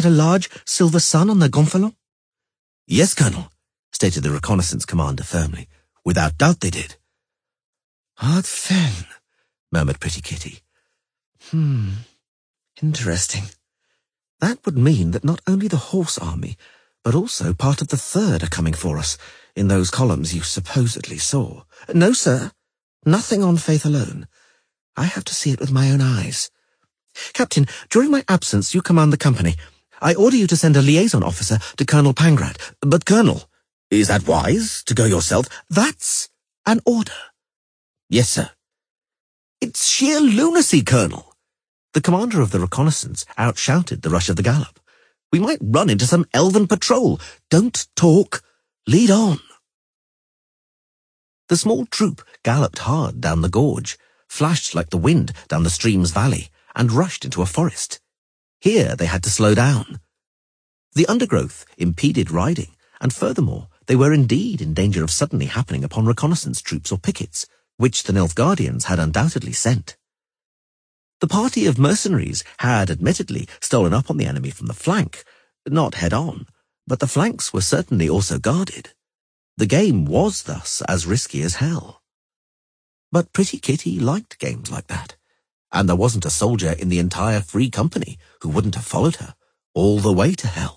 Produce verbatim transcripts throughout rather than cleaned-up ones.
at a large silver sun on the gonfalon? Yes, Colonel, stated the reconnaissance commander firmly. Without doubt they did. Hard fen, murmured Pretty Kitty. Hmm, interesting. That would mean that not only the horse army, but also part of the third are coming for us, in those columns you supposedly saw. No, sir, nothing on faith alone. I have to see it with my own eyes. Captain, during my absence, you command the company. I order you to send a liaison officer to Colonel Pangrat. But, Colonel, is that wise, to go yourself? That's an order. Yes, sir. It's sheer lunacy, Colonel. The commander of the reconnaissance outshouted the rush of the gallop. We might run into some elven patrol. Don't talk. Lead on. The small troop galloped hard down the gorge, flashed like the wind down the stream's valley, and rushed into a forest. Here they had to slow down. The undergrowth impeded riding, and furthermore, they were indeed in danger of suddenly happening upon reconnaissance troops or pickets, which the Nilfgaardians had undoubtedly sent. The party of mercenaries had admittedly stolen up on the enemy from the flank, not head-on, but the flanks were certainly also guarded. The game was thus as risky as hell. But Pretty Kitty liked games like that, and there wasn't a soldier in the entire Free Company who wouldn't have followed her, all the way to hell.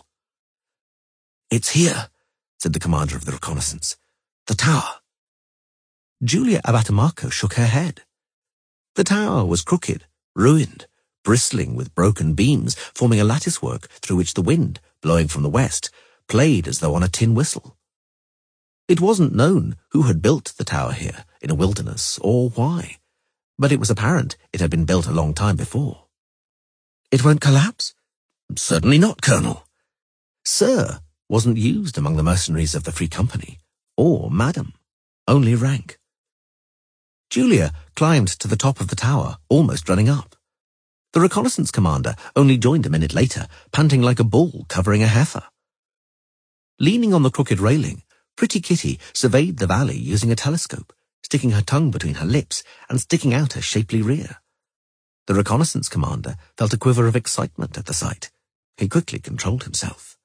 It's here, said the commander of the reconnaissance. The tower. Julia Abatamako shook her head. The tower was crooked, ruined, bristling with broken beams, forming a latticework through which the wind, blowing from the west, played as though on a tin whistle. It wasn't known who had built the tower here in a wilderness or why, but it was apparent it had been built a long time before. It won't collapse? Certainly not, Colonel. Sir wasn't used among the mercenaries of the Free Company, or Madam, only rank. Julia climbed to the top of the tower, almost running up. The reconnaissance commander only joined a minute later, panting like a bull covering a heifer. Leaning on the crooked railing, Pretty Kitty surveyed the valley using a telescope, sticking her tongue between her lips and sticking out her shapely rear. The reconnaissance commander felt a quiver of excitement at the sight. He quickly controlled himself.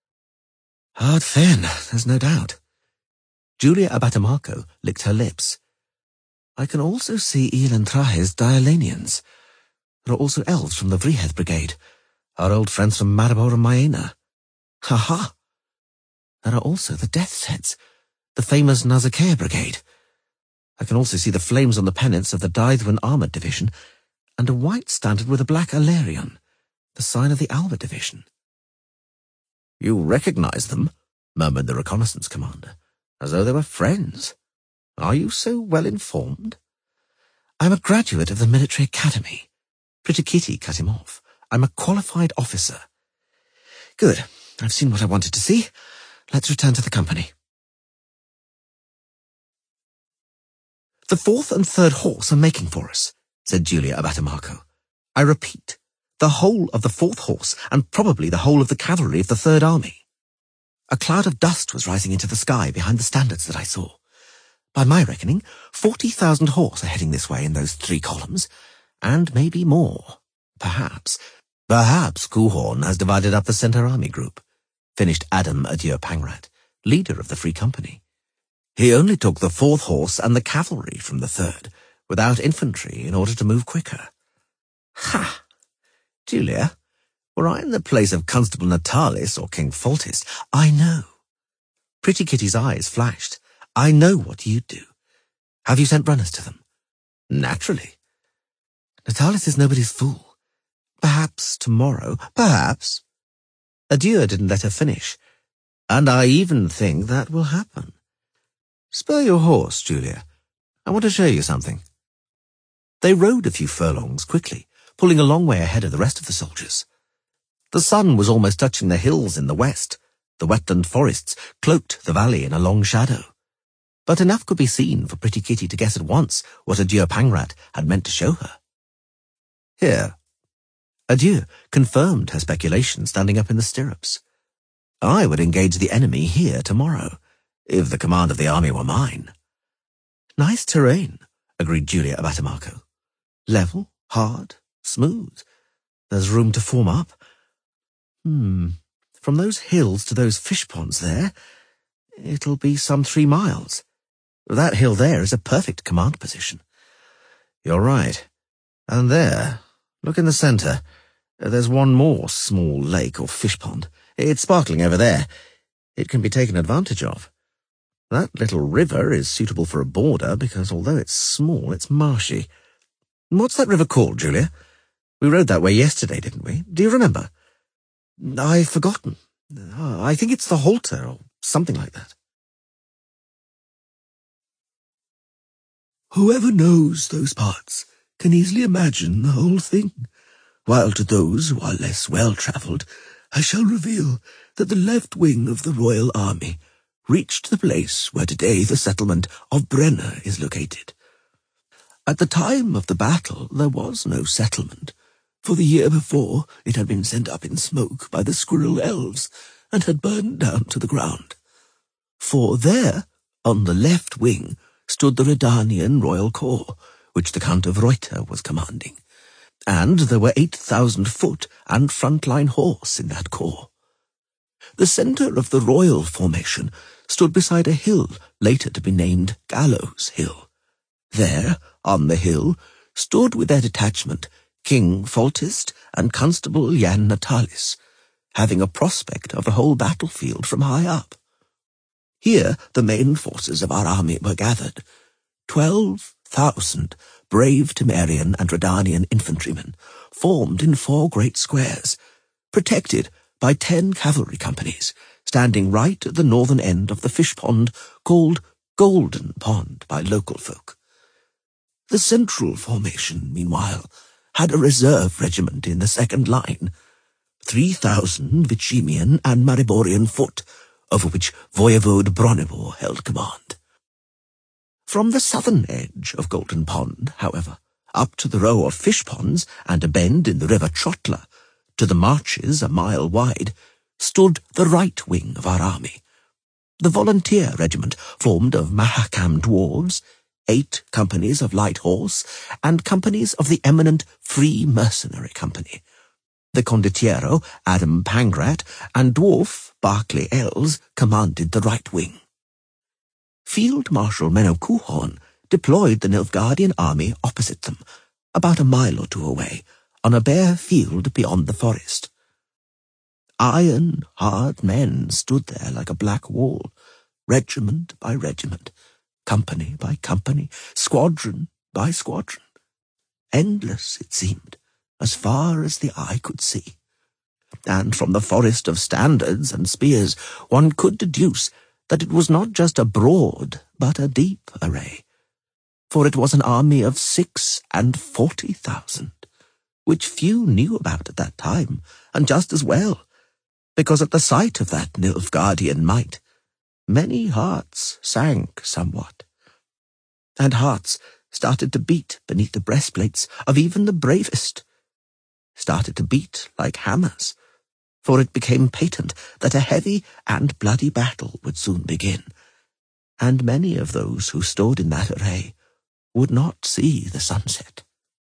Hard fen, there's no doubt. Julia Abatamako licked her lips. I can also see Elan Trahe's Dialanians. There are also elves from the Vriheth Brigade, our old friends from Maribor and Maena. Ha ha! There are also the Death's Heads, the famous Nazakea Brigade. I can also see the flames on the pennants of the Dythwin Armoured Division, and a white standard with a black Alarion, the sign of the Alba Division. You recognize them, murmured the reconnaissance commander, as though they were friends. Are you so well informed? I'm a graduate of the military academy. Pretty Kitty cut him off. I'm a qualified officer. Good. I've seen what I wanted to see. Let's return to the company. The fourth and third horse are making for us, said Julia Abatamako. I repeat, the whole of the fourth horse and probably the whole of the cavalry of the third army. A cloud of dust was rising into the sky behind the standards that I saw. By my reckoning, forty thousand horse are heading this way in those three columns, and maybe more. Perhaps, perhaps Kuhorn has divided up the Centaur Army group, finished Adam Adieu Pangrat, leader of the Free Company. He only took the fourth horse and the cavalry from the third, without infantry, in order to move quicker. Ha! Julia, were I in the place of Constable Natalis or King Foltest, I know. Pretty Kitty's eyes flashed. I know what you'd do. Have you sent runners to them? Naturally. Natalis is nobody's fool. Perhaps tomorrow, perhaps. Adieu didn't let her finish, and I even think that will happen. Spur your horse, Julia. I want to show you something. They rode a few furlongs quickly, pulling a long way ahead of the rest of the soldiers. The sun was almost touching the hills in the west. The wetland forests cloaked the valley in a long shadow. But enough could be seen for Pretty Kitty to guess at once what Adieu Pangrat had meant to show her. Here. Adieu confirmed her speculation standing up in the stirrups. I would engage the enemy here tomorrow, if the command of the army were mine. Nice terrain, agreed Julia Abatamako. Level, hard, smooth. There's room to form up. Hmm. From those hills to those fish ponds there, it'll be some three miles. That hill there is a perfect command position. You're right. And there, look in the centre. There's one more small lake or fish pond. It's sparkling over there. It can be taken advantage of. That little river is suitable for a border because although it's small, it's marshy. What's that river called, Julia? We rode that way yesterday, didn't we? Do you remember? I've forgotten. I think it's the Halter or something like that. Whoever knows those parts can easily imagine the whole thing, while to those who are less well-travelled, I shall reveal that the left wing of the Royal Army reached the place where today the settlement of Brenner is located. At the time of the battle, there was no settlement, for the year before it had been sent up in smoke by the Squirrel Elves and had burned down to the ground. For there, on the left wing, stood the Redanian Royal Corps, which the Count of Reuter was commanding, and there were eight thousand foot and front-line horse in that corps. The centre of the royal formation stood beside a hill later to be named Gallows Hill. There, on the hill, stood with their detachment King Foltest and Constable Jan Natalis, having a prospect of the whole battlefield from high up. Here the main forces of our army were gathered, twelve thousand brave Temerian and Redanian infantrymen, formed in four great squares, protected by ten cavalry companies, standing right at the northern end of the fish pond called Golden Pond by local folk. The central formation, meanwhile, had a reserve regiment in the second line, three thousand Vicimian and Mariborian foot, over which Voivode Bronibor held command. From the southern edge of Golden Pond, however, up to the row of fish ponds and a bend in the river Trotla, to the marshes a mile wide, stood the right wing of our army. The volunteer regiment formed of Mahakam dwarves, eight companies of light horse, and companies of the eminent Free Mercenary Company. The condottiero, Adam Pangrat, and dwarf, Barclay Els, commanded the right wing. Field Marshal Menno Kuhorn deployed the Nilfgaardian army opposite them, about a mile or two away, on a bare field beyond the forest. Iron, hard men stood there like a black wall, regiment by regiment, company by company, squadron by squadron. Endless, it seemed, as far as the eye could see. And from the forest of standards and spears one could deduce that it was not just a broad, but a deep array, for it was an army of six and forty thousand, which few knew about at that time, and just as well, because at the sight of that Nilfgaardian might, many hearts sank somewhat, and hearts started to beat beneath the breastplates of even the bravest, started to beat like hammers, for it became patent that a heavy and bloody battle would soon begin, and many of those who stood in that array would not see the sunset.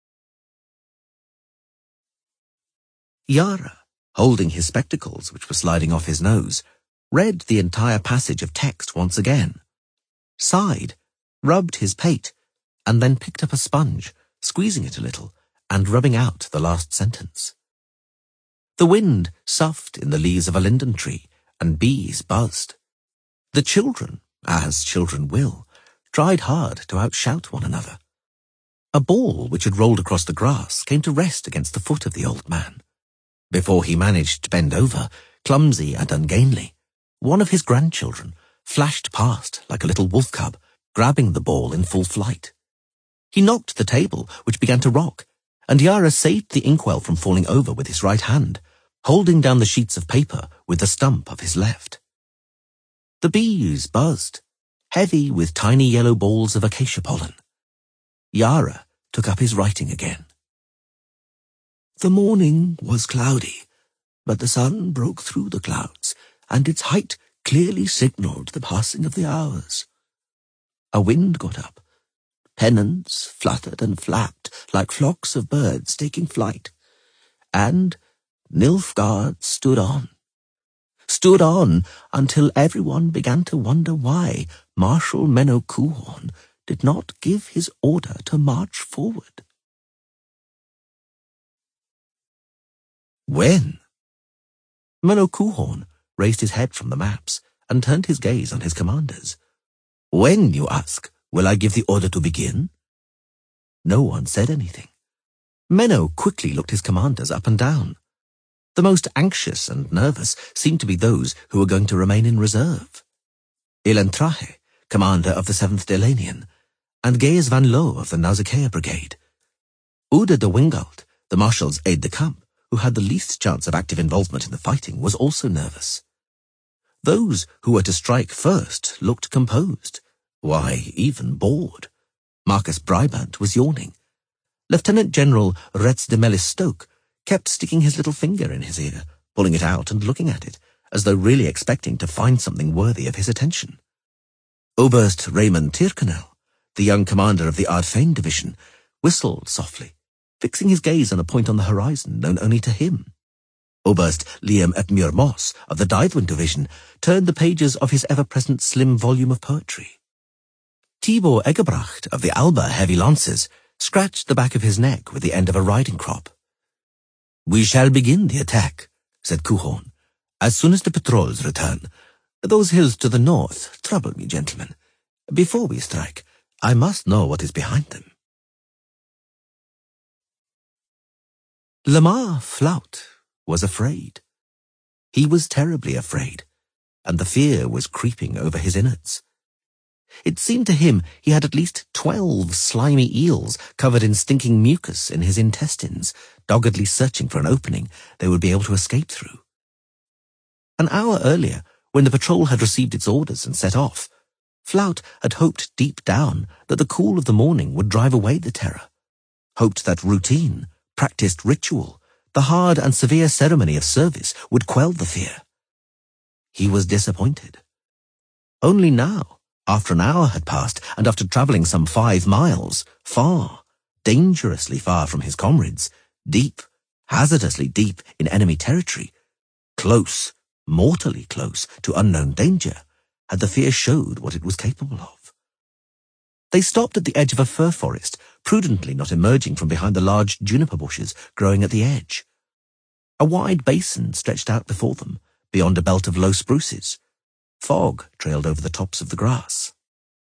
Yara, holding his spectacles, which were sliding off his nose, read the entire passage of text once again, sighed, rubbed his pate, and then picked up a sponge, squeezing it a little, and rubbing out the last sentence. The wind soughed in the leaves of a linden tree, and bees buzzed. The children, as children will, tried hard to outshout one another. A ball which had rolled across the grass came to rest against the foot of the old man. Before he managed to bend over, clumsy and ungainly, one of his grandchildren flashed past like a little wolf cub, grabbing the ball in full flight. He knocked the table, which began to rock, and Yara saved the inkwell from falling over with his right hand, holding down the sheets of paper with the stump of his left. The bees buzzed, heavy with tiny yellow balls of acacia pollen. Yara took up his writing again. The morning was cloudy, but the sun broke through the clouds, and its height clearly signalled the passing of the hours. A wind got up. Pennants fluttered and flapped like flocks of birds taking flight, and, Nilfgaard stood on. Stood on until everyone began to wonder why Marshal Menno Coehorn did not give his order to march forward. When? Menno Coehorn raised his head from the maps and turned his gaze on his commanders. When, you ask, will I give the order to begin? No one said anything. Menno quickly looked his commanders up and down. The most anxious and nervous seemed to be those who were going to remain in reserve. Ilentrahe, commander of the seventh Delanian, and Gaius van Loo of the Nausicaa Brigade. Uda de Wingald, the marshal's aide-de-camp, who had the least chance of active involvement in the fighting, was also nervous. Those who were to strike first looked composed, why, even bored. Marcus Brabant was yawning. Lieutenant General Retz de Melis-Stoke kept sticking his little finger in his ear, pulling it out and looking at it, as though really expecting to find something worthy of his attention. Oberst Raymond Tyrconnel, the young commander of the Ardfane division, whistled softly, fixing his gaze on a point on the horizon known only to him. Oberst Liam ep Muir Moss of the Dythwyn division turned the pages of his ever-present slim volume of poetry. Tibor Egebracht of the Alba Heavy Lancers scratched the back of his neck with the end of a riding crop. "We shall begin the attack," said Coehorn, "as soon as the patrols return. Those hills to the north trouble me, gentlemen. Before we strike, I must know what is behind them." Lamar Flout was afraid. He was terribly afraid, and the fear was creeping over his innards. It seemed to him he had at least twelve slimy eels covered in stinking mucus in his intestines, doggedly searching for an opening they would be able to escape through. An hour earlier, when the patrol had received its orders and set off, Flout had hoped deep down that the cool of the morning would drive away the terror, hoped that routine, practiced ritual, the hard and severe ceremony of service would quell the fear. He was disappointed. Only now, after an hour had passed, and after travelling some five miles, far, dangerously far from his comrades, deep, hazardously deep in enemy territory, close, mortally close to unknown danger, had the fear showed what it was capable of. They stopped at the edge of a fir forest, prudently not emerging from behind the large juniper bushes growing at the edge. A wide basin stretched out before them, beyond a belt of low spruces. Fog trailed over the tops of the grass.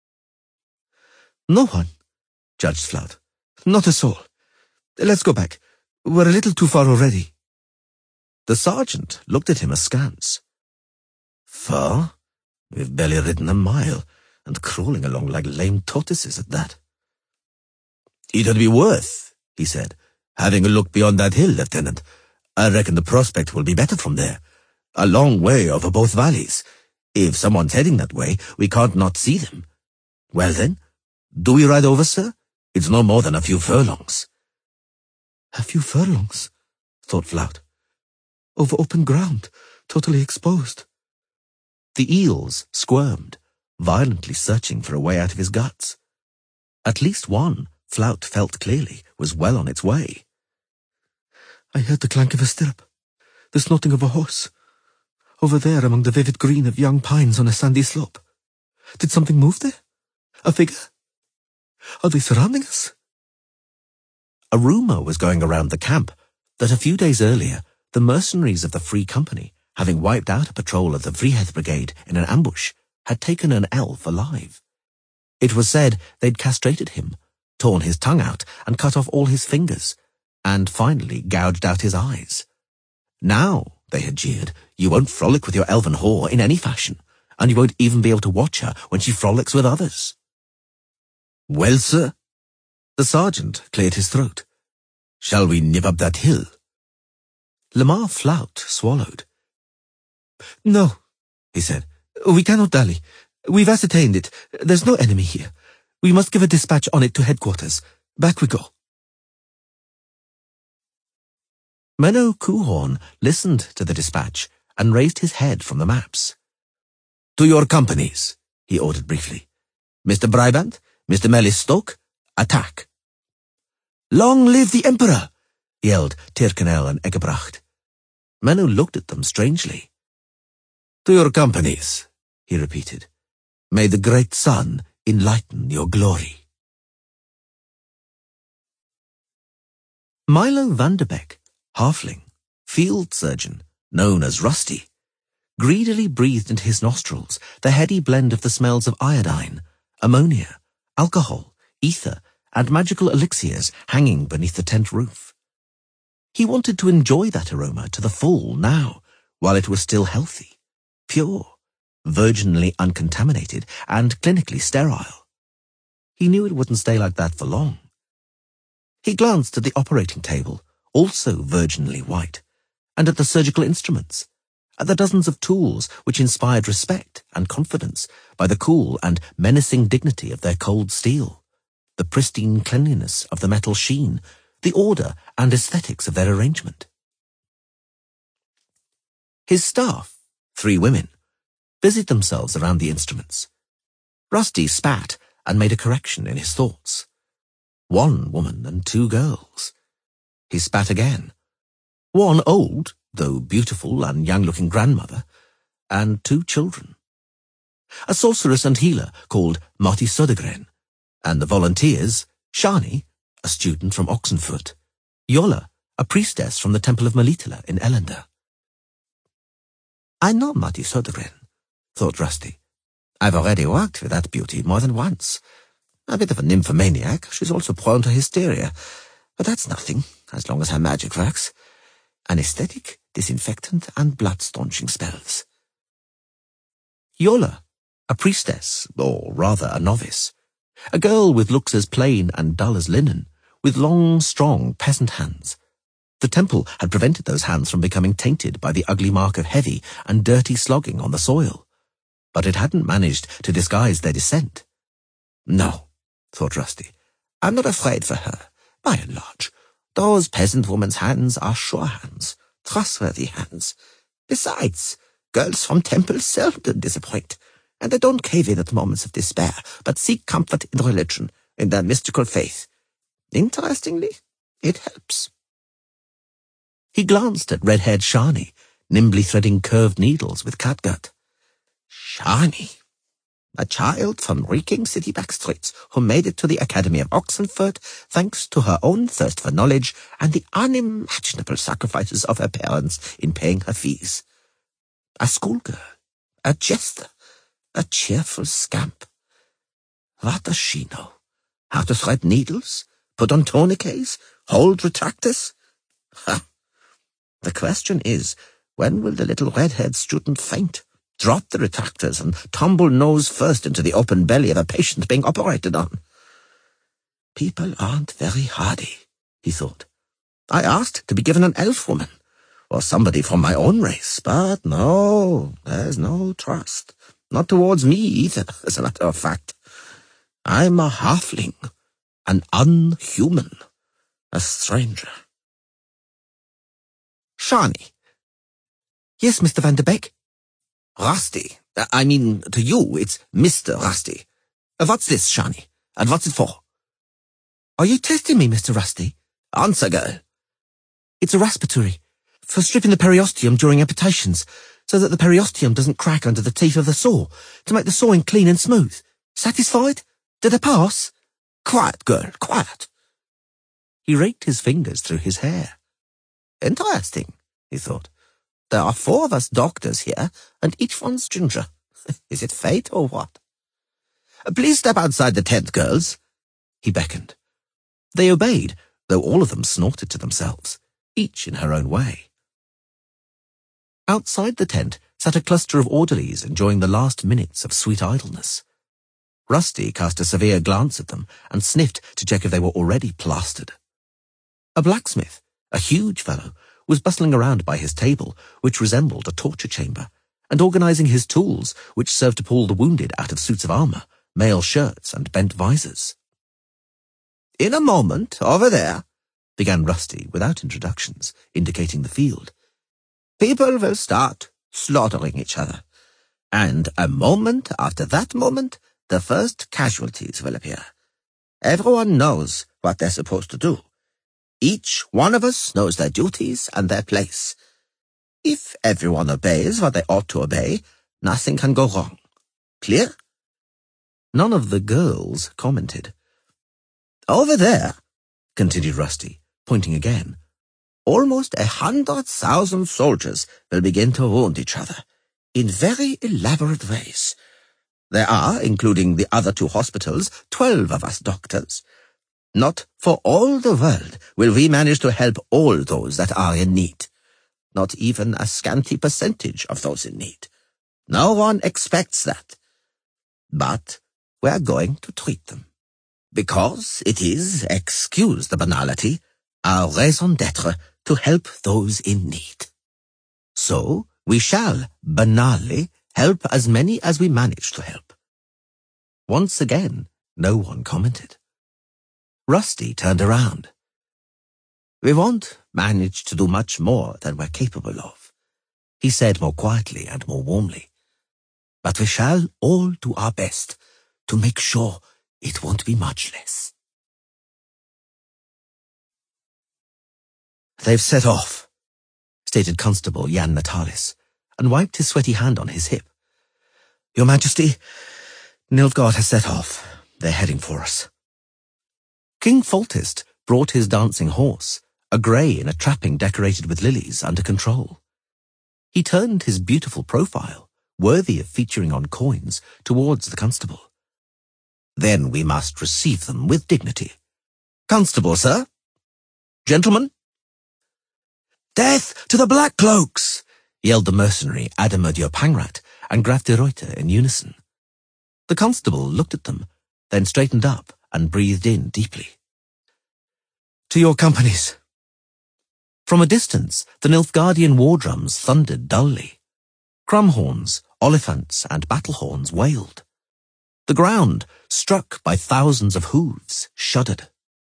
"No one," judged Flout. "Not a soul. Let's go back. We're a little too far already." The sergeant looked at him askance. "Far? We've barely ridden a mile, and crawling along like lame tortoises at that." "It'd be worth," he said, "having a look beyond that hill, Lieutenant. I reckon the prospect will be better from there. A long way over both valleys. If someone's heading that way, we can't not see them. Well then, do we ride over, sir? It's no more than a few furlongs." "A few furlongs," thought Flout. "Over open ground, totally exposed." The eels squirmed, violently searching for a way out of his guts. At least one, Flout felt clearly, was well on its way. "I heard the clank of a stirrup, the snorting of a horse, over there among the vivid green of young pines on a sandy slope. Did something move there? A figure? Are they surrounding us?" A rumour was going around the camp that a few days earlier, the mercenaries of the Free Company, having wiped out a patrol of the Vryheid Brigade in an ambush, had taken an elf alive. It was said they'd castrated him, torn his tongue out, and cut off all his fingers, and finally gouged out his eyes. Now, they had jeered, you won't frolic with your elven whore in any fashion, and you won't even be able to watch her when she frolics with others. "Well, sir?" The sergeant cleared his throat. "Shall we nip up that hill?" Lamar Flout swallowed. "No," he said. "We cannot dally. We've ascertained it. There's no enemy here. We must give a dispatch on it to headquarters. Back we go." Menno Coehorn listened to the dispatch and raised his head from the maps. "To your companies," he ordered briefly. "Mister Brabant, Mister Melis-Stoke, attack." "Long live the Emperor!" yelled Tyrconnel and Egebracht. Menno looked at them strangely. "To your companies," he repeated. "May the great sun enlighten your glory." Milo van der Beck, halfling, field surgeon, known as Rusty, greedily breathed into his nostrils the heady blend of the smells of iodine, ammonia, alcohol, ether, and magical elixirs hanging beneath the tent roof. He wanted to enjoy that aroma to the full now, while it was still healthy, pure, virginally uncontaminated, and clinically sterile. He knew it wouldn't stay like that for long. He glanced at the operating table, also virginally white, and at the surgical instruments, at the dozens of tools which inspired respect and confidence by the cool and menacing dignity of their cold steel, the pristine cleanliness of the metal sheen, the order and aesthetics of their arrangement. His staff, three women, busied themselves around the instruments. Rusty spat and made a correction in his thoughts. One woman and two girls. He spat again. One old, though beautiful and young-looking grandmother, and two children. A sorceress and healer called Marty Södergren, and the volunteers, Shani, a student from Oxenfurt, Yola, a priestess from the Temple of Melitele in Elender. "I know Marty Södergren," thought Rusty. "I've already worked with that beauty more than once. A bit of a nymphomaniac, she's also prone to hysteria, but that's nothing, as long as her magic works. Anesthetic, disinfectant, and blood-staunching spells." Yola, a priestess, or rather a novice, a girl with looks as plain and dull as linen, with long, strong peasant hands. The temple had prevented those hands from becoming tainted by the ugly mark of heavy and dirty slogging on the soil, but it hadn't managed to disguise their descent. "No," thought Rusty, "I'm not afraid for her, by and large. Those peasant woman's hands are sure hands, trustworthy hands. Besides, girls from temples seldom disappoint, and they don't cave in at moments of despair, but seek comfort in religion, in their mystical faith. Interestingly, it helps." He glanced at red-haired Shani, nimbly threading curved needles with catgut. Shani, a child from reeking city backstreets who made it to the Academy of Oxenfurt thanks to her own thirst for knowledge and the unimaginable sacrifices of her parents in paying her fees. A schoolgirl, a jester, a cheerful scamp. What does she know? How to thread needles, put on tourniquets, hold retractors? Ha! The question is, when will the little red-haired student faint, drop the retractors, and tumble nose first into the open belly of a patient being operated on? People aren't very hardy, he thought. I asked to be given an elf woman, or somebody from my own race, but no, there's no trust. Not towards me either, as a matter of fact. I'm a halfling, an unhuman, a stranger. Shani. Yes, Mister Van der Beck? Rusty. I mean, to you, it's Mister Rusty. What's this, Shani? And what's it for? Are you testing me, Mister Rusty? Answer, girl. It's a respiratory, for stripping the periosteum during amputations, so that the periosteum doesn't crack under the teeth of the saw, to make the sawing clean and smooth. Satisfied? Did I pass? Quiet, girl, quiet. He raked his fingers through his hair. Interesting, he thought. There are four of us doctors here, and each one's ginger. Is it fate or what? Please step outside the tent, girls. He beckoned. They obeyed, though all of them snorted to themselves, each in her own way. Outside the tent sat a cluster of orderlies enjoying the last minutes of sweet idleness. Rusty cast a severe glance at them and sniffed to check if they were already plastered. A blacksmith, a huge fellow, was bustling around by his table, which resembled a torture chamber, and organizing his tools, which served to pull the wounded out of suits of armor, mail shirts, and bent visors. In a moment, over there, began Rusty without introductions, indicating the field. People will start slaughtering each other, and a moment after that moment, the first casualties will appear. Everyone knows what they're supposed to do. Each one of us knows their duties and their place. If everyone obeys what they ought to obey, nothing can go wrong. Clear? None of the girls commented. Over there, continued Rusty, pointing again, almost a hundred thousand soldiers will begin to wound each other in very elaborate ways. There are, including the other two hospitals, twelve of us doctors. Not for all the world will we manage to help all those that are in need. Not even a scanty percentage of those in need. No one expects that. But we're going to treat them. Because it is, excuse the banality, our raison d'etre to help those in need. So we shall, banally, help as many as we manage to help. Once again, no one commented. Rusty turned around. We won't manage to do much more than we're capable of, he said more quietly and more warmly. But we shall all do our best to make sure it won't be much less. They've set off, stated Constable Jan Natalis, and wiped his sweaty hand on his hip. Your Majesty, Nilfgaard has set off. They're heading for us. King Foltest brought his dancing horse, a grey in a trapping decorated with lilies, under control. He turned his beautiful profile, worthy of featuring on coins, towards the constable. Then we must receive them with dignity. Constable, sir? Gentlemen? Death to the Black Cloaks! Yelled the mercenary Adamerdio Pangrat and Graf de Ruyter in unison. The constable looked at them, then straightened up and breathed in deeply. To your companies. From a distance, the Nilfgaardian war drums thundered dully. Crumhorns, olifants, and battlehorns wailed. The ground, struck by thousands of hooves, shuddered.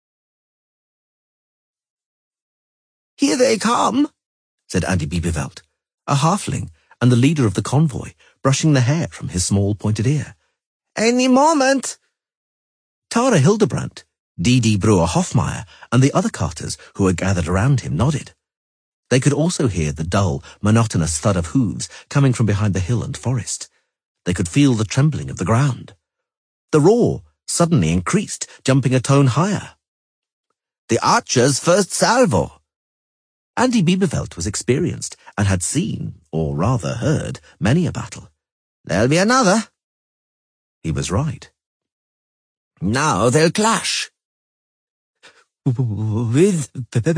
Here they come, said Andy Biebeveld, a halfling and the leader of the convoy, brushing the hair from his small pointed ear. Any moment. Tara Hildebrandt, Didi Brewer Hoffmeyer, and the other carters who had gathered around him nodded. They could also hear the dull, monotonous thud of hooves coming from behind the hill and forest. They could feel the trembling of the ground. The roar suddenly increased, jumping a tone higher. The archer's first salvo. Andy Biebeveld was experienced and had seen, or rather heard, many a battle. There'll be another. He was right. Now they'll clash. With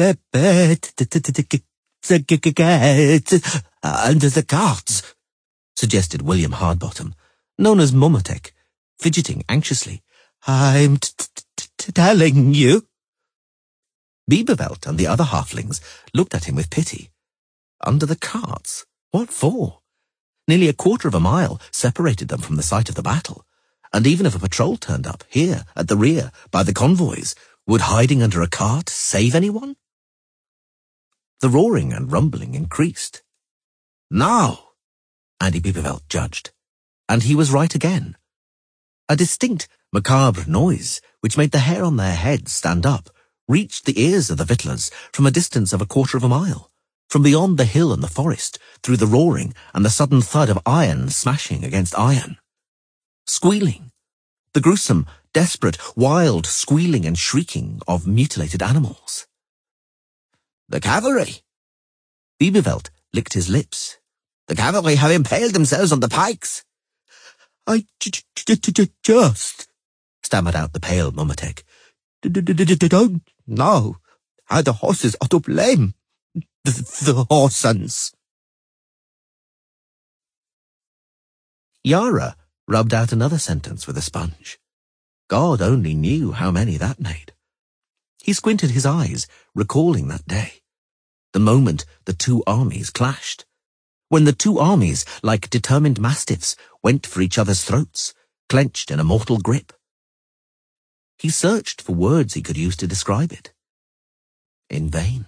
under the carts, suggested William Hardbottom, known as Momotek, fidgeting anxiously. I'm telling you. Biebeveld and the other halflings looked at him with pity. Under the carts? What for? Nearly a quarter of a mile separated them from the site of the battle, and even if a patrol turned up, here, at the rear, by the convoys, would hiding under a cart save anyone? The roaring and rumbling increased. Now, Andy Biebeveld judged, and he was right again. A distinct, macabre noise, which made the hair on their heads stand up, reached the ears of the Vittlers from a distance of a quarter of a mile, from beyond the hill and the forest, through the roaring and the sudden thud of iron smashing against iron. Squealing, the gruesome, desperate, wild squealing and shrieking of mutilated animals. The cavalry! Biebeveld licked his lips. The cavalry have impaled themselves on the pikes. I just, stammered out the pale Momotek. Don't know how the horses are to blame. The horsens. Yara rubbed out another sentence with a sponge. God only knew how many that made. He squinted his eyes, recalling that day. The moment the two armies clashed. When the two armies, like determined mastiffs, went for each other's throats, clenched in a mortal grip. He searched for words he could use to describe it. In vain.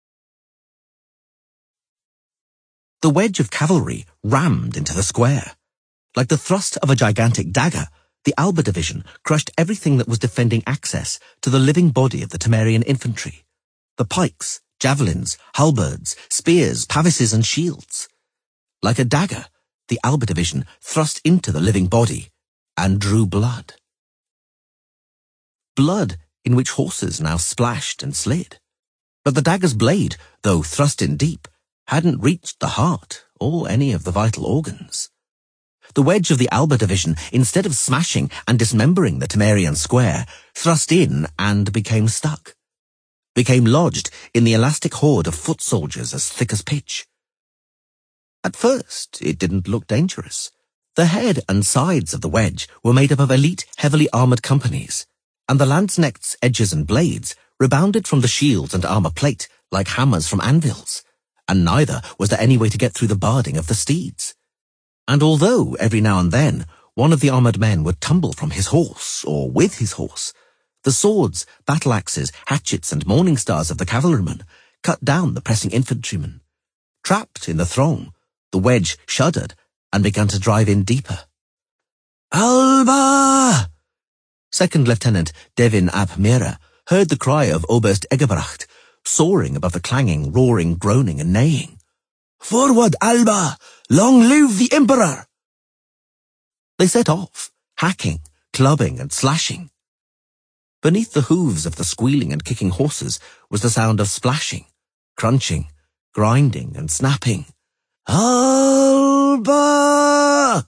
The wedge of cavalry rammed into the square. Like the thrust of a gigantic dagger, the Alba Division crushed everything that was defending access to the living body of the Temerian infantry. The pikes, javelins, halberds, spears, pavises, and shields. Like a dagger, the Alba division thrust into the living body and drew blood. Blood in which horses now splashed and slid. But the dagger's blade, though thrust in deep, hadn't reached the heart or any of the vital organs. The wedge of the Alba division, instead of smashing and dismembering the Temerian square, thrust in and became stuck. Became lodged in the elastic horde of foot soldiers as thick as pitch. At first, it didn't look dangerous. The head and sides of the wedge were made up of elite, heavily armoured companies, and the lanzknechts' edges and blades rebounded from the shields and armour plate like hammers from anvils, and neither was there any way to get through the barding of the steeds. And although, every now and then, one of the armoured men would tumble from his horse, or with his horse, the swords, battle-axes, hatchets, and morning stars of the cavalrymen cut down the pressing infantrymen. Trapped in the throng, the wedge shuddered and began to drive in deeper. Alba! Second Lieutenant Devin ap Mera heard the cry of Oberst Egebracht, soaring above the clanging, roaring, groaning, and neighing. Forward, Alba! Long live the Emperor! They set off, hacking, clubbing, and slashing. Beneath the hooves of the squealing and kicking horses was the sound of splashing, crunching, grinding, and snapping. Alba!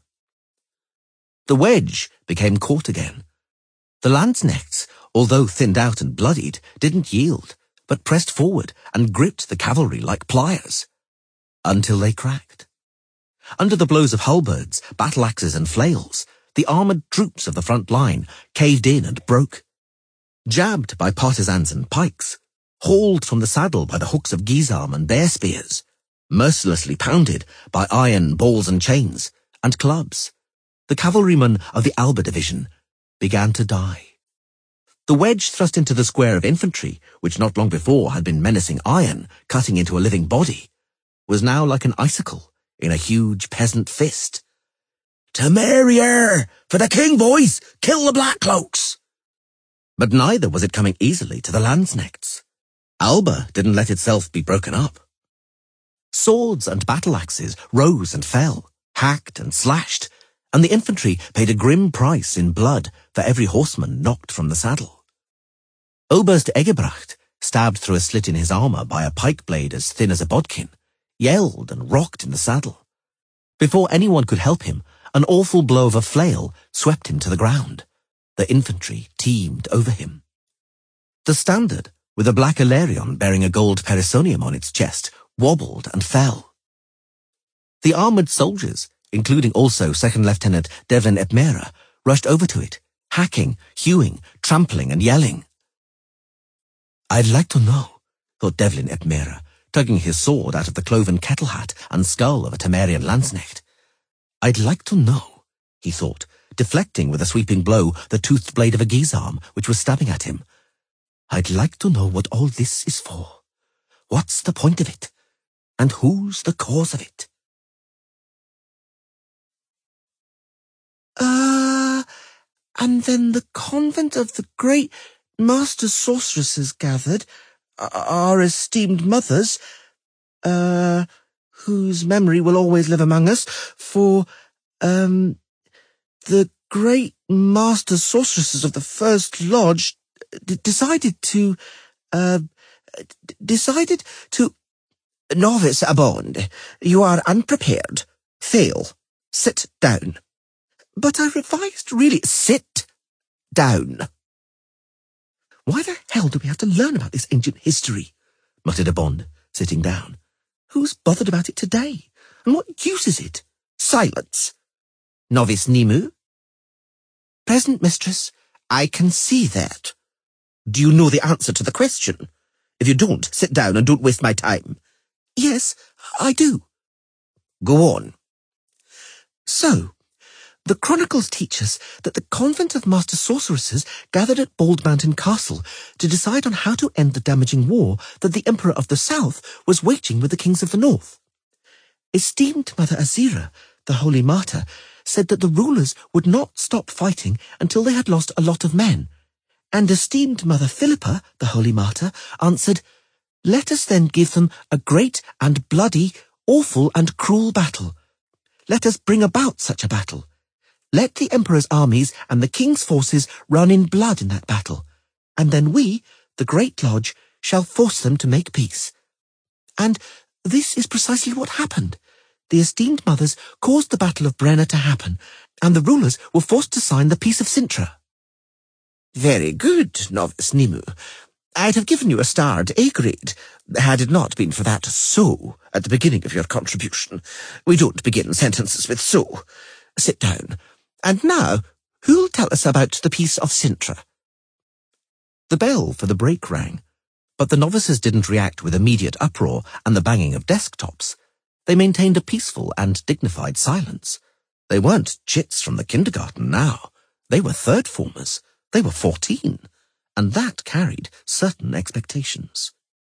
The wedge became caught again. The lanzknechts, although thinned out and bloodied, didn't yield, but pressed forward and gripped the cavalry like pliers, until they cracked. Under the blows of halberds, battle-axes, and flails, the armoured troops of the front line caved in and broke. Jabbed by partisans and pikes, hauled from the saddle by the hooks of guisarmes and bear spears, mercilessly pounded by iron balls and chains, and clubs, the cavalrymen of the Alba division began to die. The wedge thrust into the square of infantry, which not long before had been menacing iron, cutting into a living body, was now like an icicle in a huge peasant fist. Temerier! For the king, boys! Kill the black cloaks! But neither was it coming easily to the lanzknechts. Alba didn't let itself be broken up. Swords and battle-axes rose and fell, hacked and slashed, and the infantry paid a grim price in blood for every horseman knocked from the saddle. Oberst Egebracht, stabbed through a slit in his armour by a pike blade as thin as a bodkin, yelled and rocked in the saddle. Before anyone could help him, an awful blow of a flail swept him to the ground. The infantry teemed over him. The standard, with a black Ilarion bearing a gold perisonium on its chest, wobbled and fell. The armoured soldiers, including also Second Lieutenant Devlin ap Mera, rushed over to it, hacking, hewing, trampling, and yelling. I'd like to know, thought Devlin ap Mera, tugging his sword out of the cloven kettle hat and skull of a Temerian lanzknecht. I'd like to know, he thought, deflecting with a sweeping blow the toothed blade of a guisarme which was stabbing at him. I'd like to know what all this is for. What's the point of it? And who's the cause of it? Uh, and then the convent of the great master sorceresses gathered, our esteemed mothers, uh, whose memory will always live among us, for, um, the great master sorceresses of the First Lodge d- decided to, uh, d- decided to... Novice Abond, you are unprepared. Fail. Sit down. But I revised really. Sit down. Why the hell do we have to learn about this ancient history? Muttered Abond, sitting down. Who's bothered about it today? And what use is it? Silence. Novice Nimue? Present, mistress. I can see that. Do you know the answer to the question? If you don't, sit down and don't waste my time. Yes, I do. Go on. So, the chronicles teach us that the convent of master sorceresses gathered at Bald Mountain Castle to decide on how to end the damaging war that the Emperor of the South was waging with the kings of the North. Esteemed Mother Azira, the Holy Martyr, said that the rulers would not stop fighting until they had lost a lot of men, and esteemed Mother Philippa, the Holy Martyr, answered, Let us then give them a great and bloody, awful and cruel battle. Let us bring about such a battle. Let the Emperor's armies and the King's forces run in blood in that battle, and then we, the Great Lodge, shall force them to make peace. And this is precisely what happened. The esteemed mothers caused the Battle of Brenna to happen, and the rulers were forced to sign the Peace of Cintra. Very good, Novice Nimue. I'd have given you a starred A grade, had it not been for that so at the beginning of your contribution. We don't begin sentences with so. Sit down. And now, who'll tell us about the Peace of Cintra? The bell for the break rang, but the novices didn't react with immediate uproar and the banging of desktops. They maintained a peaceful and dignified silence. They weren't chits from the kindergarten now. They were third formers. They were fourteen, and that carried certain expectations.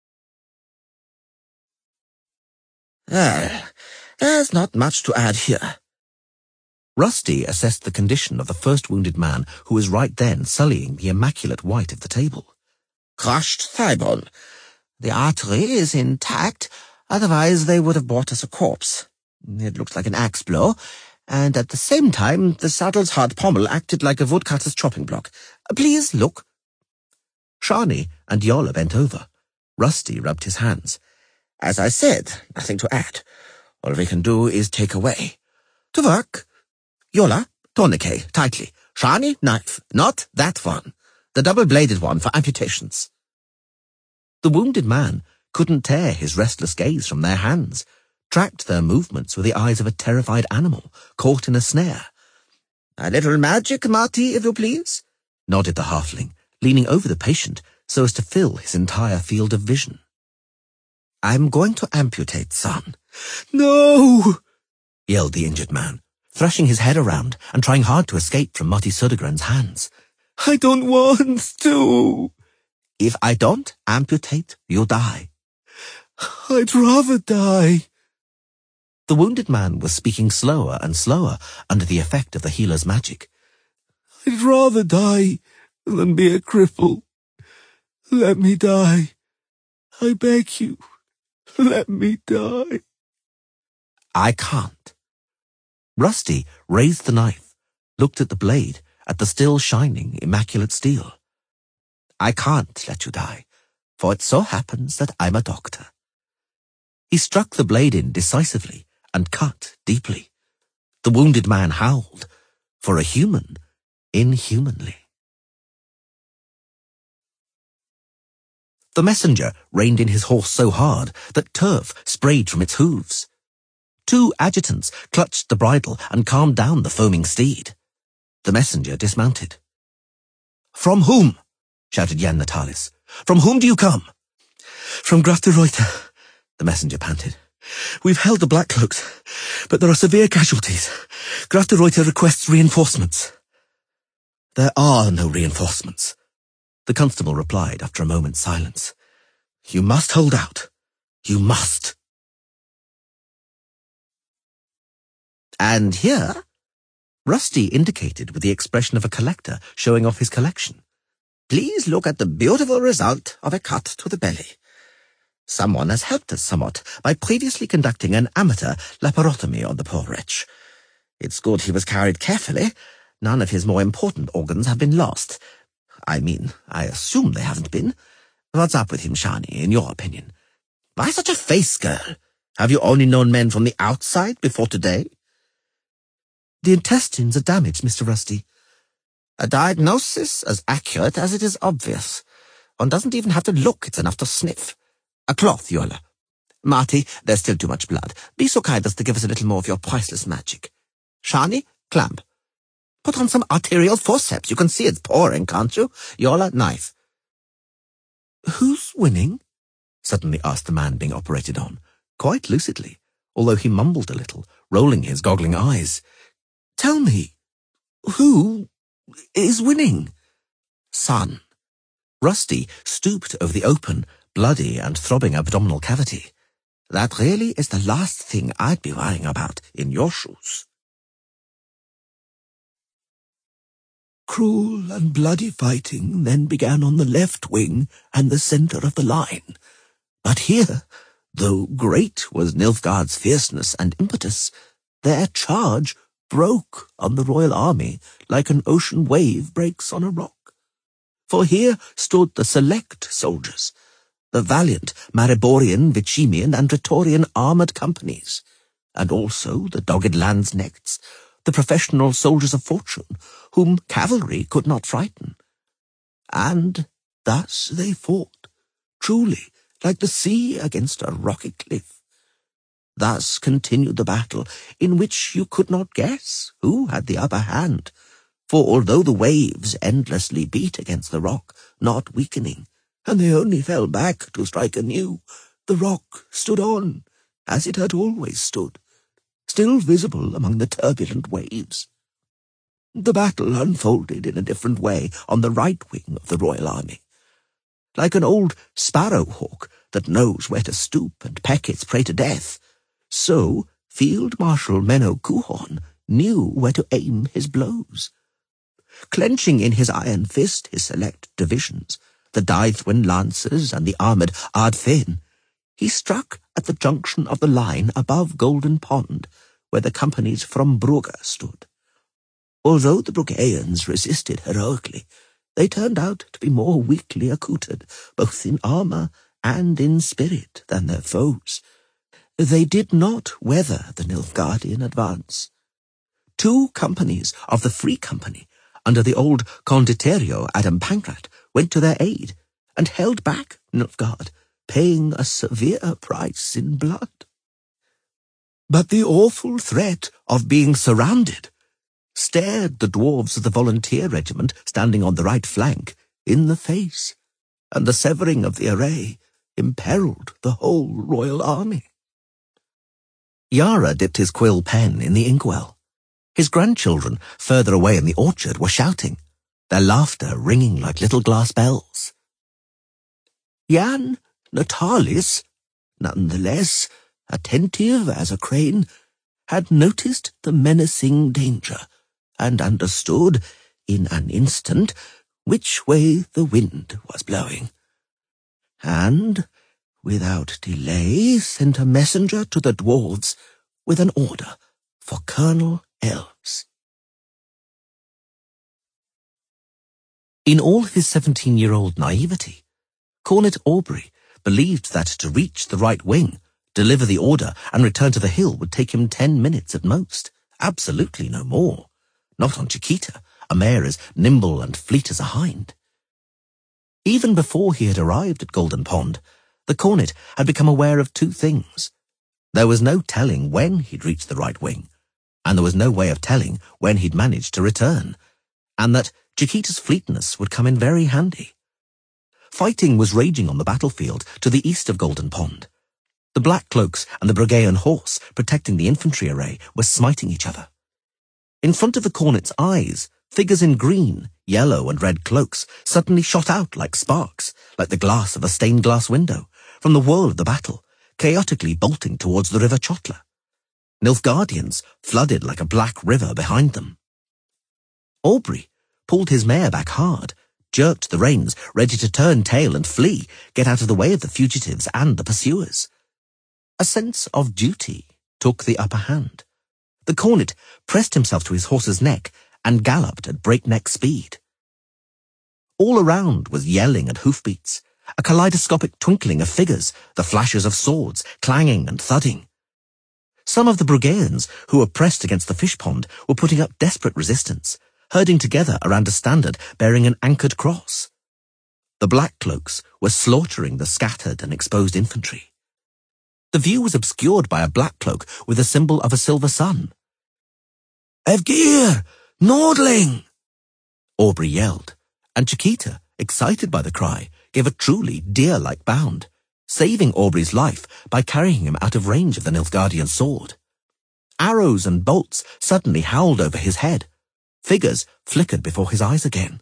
Ah, there's not much to add here. Rusty assessed the condition of the first wounded man who was right then sullying the immaculate white of the table. Crushed thigh bone. The artery is intact, otherwise they would have brought us a corpse. It looks like an axe blow, and at the same time the saddle's hard pommel acted like a woodcutter's chopping block. Please look. Shani and Yola bent over. Rusty rubbed his hands. As I said, nothing to add. All we can do is take away. To work. Yola, tourniquet, tightly. Shani, knife. Not that one. The double-bladed one for amputations. The wounded man couldn't tear his restless gaze from their hands, tracked their movements with the eyes of a terrified animal caught in a snare. A little magic, Marty, if you please, nodded the halfling, leaning over the patient so as to fill his entire field of vision. I'm going to amputate, son. No! Yelled the injured man, thrashing his head around and trying hard to escape from Marty Södergren's hands. I don't want to. If I don't amputate, you'll die. I'd rather die. The wounded man was speaking slower and slower under the effect of the healer's magic. I'd rather die than be a cripple. Let me die. I beg you, let me die. I can't. Rusty raised the knife, looked at the blade, at the still shining, immaculate steel. I can't let you die, for it so happens that I'm a doctor. He struck the blade in decisively and cut deeply. The wounded man howled. For a human, inhumanly. The messenger reined in his horse so hard that turf sprayed from its hooves. Two adjutants clutched the bridle and calmed down the foaming steed. The messenger dismounted. From whom? Shouted Jan Natalis. From whom do you come? From Graf de Ruyter, the messenger panted. We've held the Blackcloaks, but there are severe casualties. Graf de Ruyter requests reinforcements. There are no reinforcements, the constable replied after a moment's silence. You must hold out. You must. And here, Rusty indicated with the expression of a collector showing off his collection. Please look at the beautiful result of a cut to the belly. Someone has helped us somewhat by previously conducting an amateur laparotomy on the poor wretch. It's good he was carried carefully. None of his more important organs have been lost. I mean, I assume they haven't been. What's up with him, Shani, in your opinion? Why such a face, girl? Have you only known men from the outside before today? The intestines are damaged, Mister Rusty. A diagnosis as accurate as it is obvious. One doesn't even have to look, it's enough to sniff. A cloth, Yola. Marty, there's still too much blood. Be so kind as to give us a little more of your priceless magic. Shani, clamp. Put on some arterial forceps. You can see it's pouring, can't you? Yola, knife. Who's winning? Suddenly asked the man being operated on, quite lucidly, although he mumbled a little, rolling his goggling eyes. Tell me, who is winning? Son. Rusty stooped over the open, bloody and throbbing abdominal cavity. That really is the last thing I'd be worrying about in your shoes. Cruel and bloody fighting then began on the left wing and the centre of the line. But here, though great was Nilfgaard's fierceness and impetus, their charge broke on the royal army like an ocean wave breaks on a rock. For here stood the select soldiers, the valiant Mariborian, Vicimian, and Praetorian armoured companies, and also the dogged lanzknechts, the professional soldiers of fortune, whom cavalry could not frighten. And thus they fought, truly like the sea against a rocky cliff. Thus continued the battle, in which you could not guess who had the upper hand, for although the waves endlessly beat against the rock, not weakening, and they only fell back to strike anew, the rock stood on, as it had always stood, still visible among the turbulent waves. The battle unfolded in a different way on the right wing of the royal army. Like an old sparrow-hawk that knows where to stoop and peck its prey to death, so Field Marshal Menno Coehorn knew where to aim his blows. Clenching in his iron fist his select divisions, the Dythwen Lancers and the armoured Ardfin, he struck at the junction of the line above Golden Pond, where the companies from Brugge stood. Although the Bruggeans resisted heroically, they turned out to be more weakly accoutred, both in armour and in spirit, than their foes. They did not weather the Nilfgaardian advance. Two companies of the Free Company, under the old Condottiero Adam Pancrat, went to their aid, and held back Nilfgaard, paying a severe price in blood. But the awful threat of being surrounded stared the dwarves of the volunteer regiment standing on the right flank in the face, and the severing of the array imperilled the whole royal army. Yara dipped his quill pen in the inkwell. His grandchildren, further away in the orchard, were shouting, their laughter ringing like little glass bells. Jan Natalis, none the less attentive as a crane, had noticed the menacing danger, and understood, in an instant, which way the wind was blowing, and, without delay, sent a messenger to the dwarves with an order for Colonel Elves. In all his seventeen-year-old naivety, Cornet Aubrey believed that to reach the right wing, deliver the order, and return to the hill would take him ten minutes at most, absolutely no more. Not on Chiquita, a mare as nimble and fleet as a hind. Even before he had arrived at Golden Pond, the cornet had become aware of two things. There was no telling when he'd reached the right wing, and there was no way of telling when he'd managed to return, and that Chiquita's fleetness would come in very handy. Fighting was raging on the battlefield to the east of Golden Pond. The Black Cloaks and the Bruggean horse, protecting the infantry array, were smiting each other. In front of the cornet's eyes, figures in green, yellow, and red cloaks suddenly shot out like sparks, like the glass of a stained glass window, from the whirl of the battle, chaotically bolting towards the river Chotla. Nilfgaardians flooded like a black river behind them. Aubrey pulled his mare back hard, jerked the reins, ready to turn tail and flee, get out of the way of the fugitives and the pursuers. A sense of duty took the upper hand. The cornet pressed himself to his horse's neck and galloped at breakneck speed. All around was yelling and hoofbeats, a kaleidoscopic twinkling of figures, the flashes of swords, clanging and thudding. Some of the Bruggeans, who were pressed against the fish pond, were putting up desperate resistance, herding together around a standard bearing an anchored cross. The Black Cloaks were slaughtering the scattered and exposed infantry. The view was obscured by a black cloak with a symbol of a silver sun. "Evgir! Nordling!" Aubrey yelled, and Chiquita, excited by the cry, gave a truly deer-like bound, saving Aubrey's life by carrying him out of range of the Nilfgaardian sword. Arrows and bolts suddenly howled over his head. Figures flickered before his eyes again.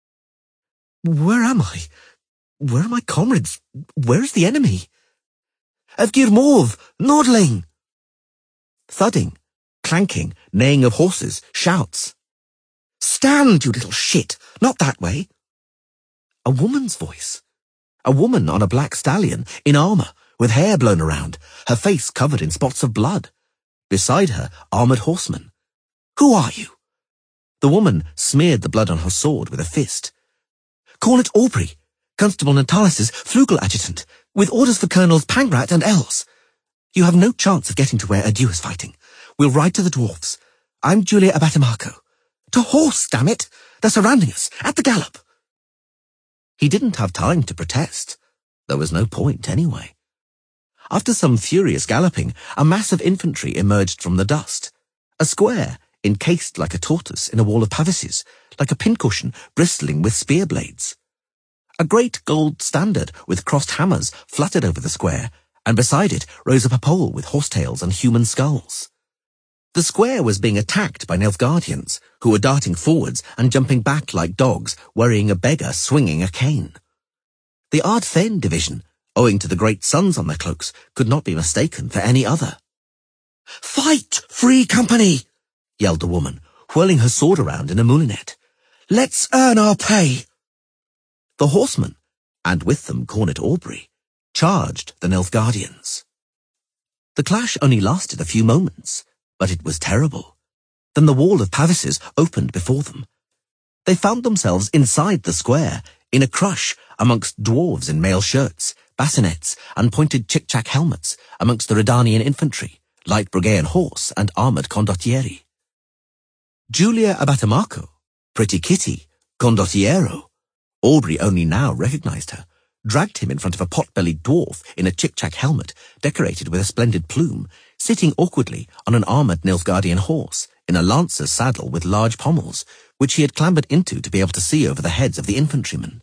Where am I? Where are my comrades? Where is the enemy? Evgir Morv! Nordling! Thudding, clanking, neighing of horses, shouts. Stand, you little shit! Not that way! A woman's voice. A woman on a black stallion, in armor, with hair blown around, her face covered in spots of blood. Beside her, armored horsemen. Who are you? The woman smeared the blood on her sword with a fist. Cornet Aubrey, Constable Natalis' Flugel adjutant, with orders for Colonels Pangrat and Els. You have no chance of getting to where Adieu is fighting. We'll ride to the dwarfs. I'm Julia Abatimarco. To horse, damn it! They're surrounding us, at the gallop. He didn't have time to protest. There was no point anyway. After some furious galloping, a mass of infantry emerged from the dust. A square, encased like a tortoise in a wall of pavises, like a pincushion bristling with spear blades. A great gold standard with crossed hammers fluttered over the square, and beside it rose up a pole with horsetails and human skulls. The square was being attacked by Nilfgaardians, who were darting forwards and jumping back like dogs, worrying a beggar swinging a cane. The Ardthain division, owing to the great suns on their cloaks, could not be mistaken for any other. "Fight, Free Company!" yelled the woman, whirling her sword around in a moulinet. "Let's earn our pay!" The horsemen, and with them Cornet Aubrey, charged the Nilfgaardians. The clash only lasted a few moments, but it was terrible. Then the wall of pavises opened before them. They found themselves inside the square, in a crush amongst dwarves in mail shirts, bassinets, and pointed chick-chack helmets, amongst the Redanian infantry, light Breguet horse, and armoured condottieri. Julia Abatimarco, Pretty Kitty, condottiero, Aubrey only now recognised her, dragged him in front of a pot-bellied dwarf in a chick-chack helmet decorated with a splendid plume, sitting awkwardly on an armoured Nilfgaardian horse in a lancer's saddle with large pommels, which he had clambered into to be able to see over the heads of the infantrymen.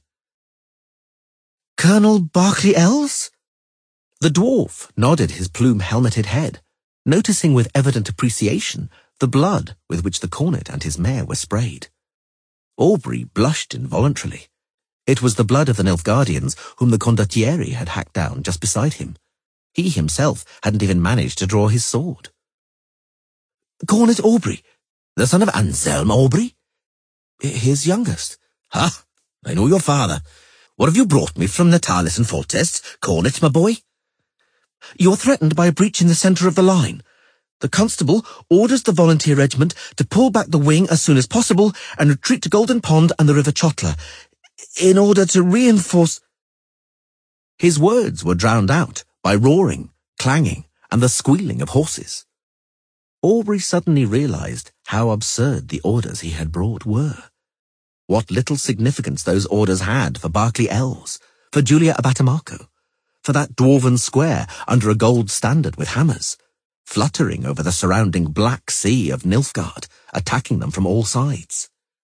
"Colonel Berkeley Els?" The dwarf nodded his plume-helmeted head, noticing with evident appreciation the blood with which the cornet and his mare were sprayed. Aubrey blushed involuntarily. It was the blood of the Nilfgaardians whom the condottieri had hacked down just beside him. He himself hadn't even managed to draw his sword. "Cornet Aubrey, the son of Anselm Aubrey?" "His youngest." "Ha! I know your father. What have you brought me from Natalis and Foltest, Cornet, my boy?" "You're threatened by a breach in the centre of the line. The constable orders the volunteer regiment to pull back the wing as soon as possible and retreat to Golden Pond and the River Chotla, in order to reinforce—" His words were drowned out by roaring, clanging, and the squealing of horses. Aubrey suddenly realised how absurd the orders he had brought were. What little significance those orders had for Berkeley Els, for Julia Abatimarco, for that dwarven square under a gold standard with hammers, fluttering over the surrounding black sea of Nilfgaard, attacking them from all sides.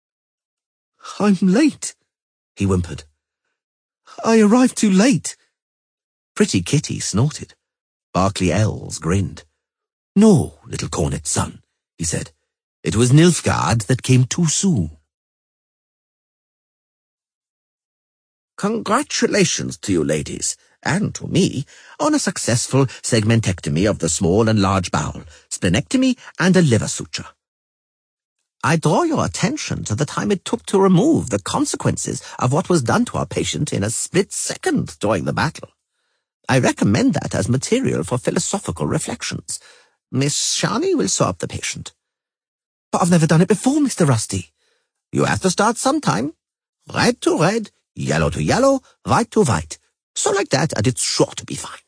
"I'm late," he whimpered. "I arrived too late." Pretty Kitty snorted. Berkeley Els grinned. "No, little cornet son," he said. "It was Nilfgaard that came too soon." "Congratulations to you, ladies, and to me, on a successful segmentectomy of the small and large bowel, splenectomy, and a liver suture. I draw your attention to the time it took to remove the consequences of what was done to our patient in a split second during the battle. I recommend that as material for philosophical reflections. Miss Shani will sew up the patient." "But I've never done it before, Mister Rusty." "You have to start sometime. Red to red, yellow to yellow, white to white. So like that, and it's sure to be fine."